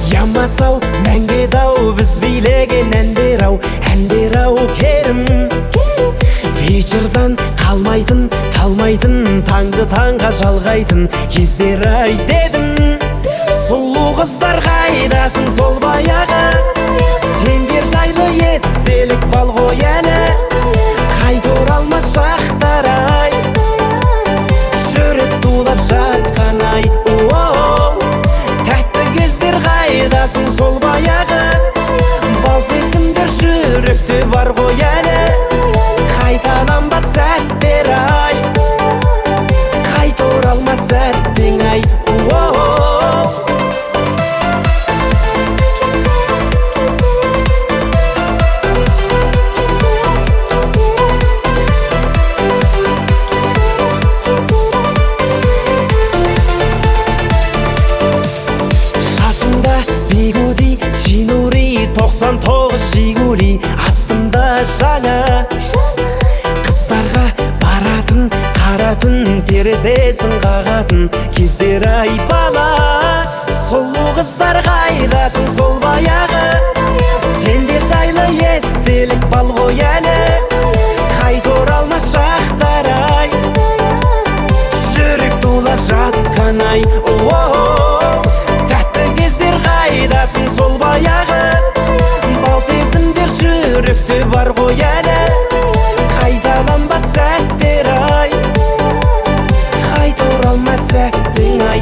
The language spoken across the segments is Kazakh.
Ямасау мәңге дау біз билеген әндер-ау керім. Вечердан қалмайтын, талмайтын, таңды таңға жалғайтын кездер-ай дедім. Сұлу қыздар қайдасын сол баяғы, сендер жайлы естелік бал ғой әлі. Қайта оралмас шақтар-ай, жүрек тулап жатқан-ай. Тәтті кездер қайдасын сол баяғы, бал сезімдер жүректе бар ғой әлі. Қайталанбас сәттер-ай, қайта оралмас сәттең-ай. Шашымда бигуди, чинури, 99 жигули, астымда жаңа. Қыздарға баратын, қаратын, терезесін қағатын кездер-ай бала. Сұлу қыздар қайдасын сол баяғы, сендер жайлы естелік бал ғой әлі. Қайта оралмас шақтар-ай, жүрек тулап жатқан-ай. Тәтті кездер қайдасын сол баяғы, бал сезімдер жүректе бар ғой әлі. Қайталанбас сәттер-ай, қайта оралмас сәттең-ай.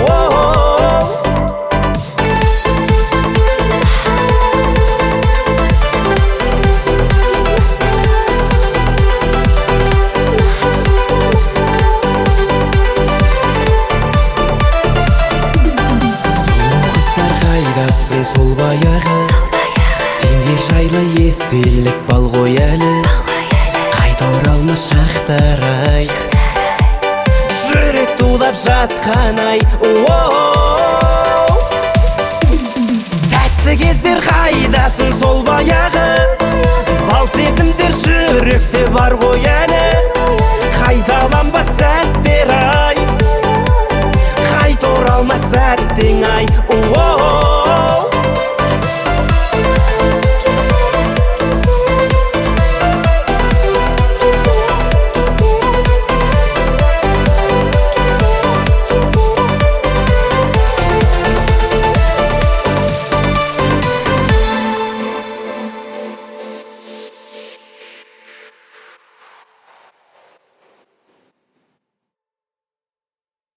Сол баяғы, сендер жайлы естелік бал ғой әлі. Қайта оралмас шақтар-ай, жүрек тулап жатқан-ай. Тәтті кездер қайдасын сол баяғы, бал сезімдер жүректе бар ғой әлі. Қайталанбас сәттер-ай, қайта оралмас сәттең-ай.